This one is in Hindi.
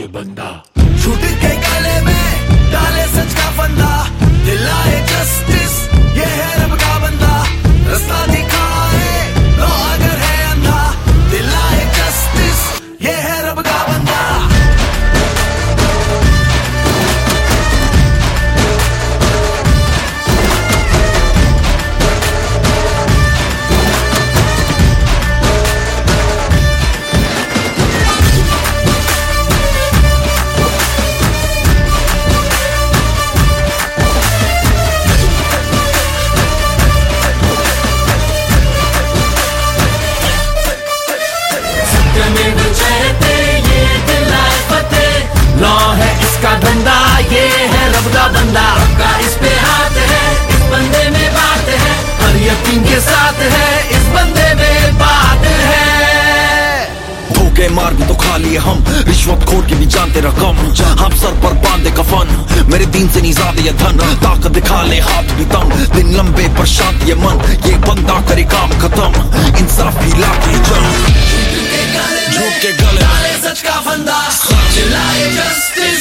बंदा। झूठ के गले में डाले सच का फंदा, दिलाए जस्टिस ये है रब का बंदा। रास्ता दिखाए लो अगर है अंधा, दिलाए जस्टिस ये है रब का बंदा। लॉ है इसका धंधा, ये है रब का बंदा। का इस पे हाथ है, इस बंदे में बात है, हर यकीन के साथ है, इस बंदे में बात है। धोखे मार भी तो खा लिए हम, रिश्वत खोर के भी जानते रकम। हम सर पर बांधे कफन, मेरे दीन से नहीं ज्यादा ये धन। ताकत दिखा ले हाथ भी तंग, दिन लंबे पर शांत ये मन। ये बंदा करे काम खत्म, इंसाफ भी लाके जंग। झूठ के गले डाले सच का फंदा, चिल्लाए जस्टिस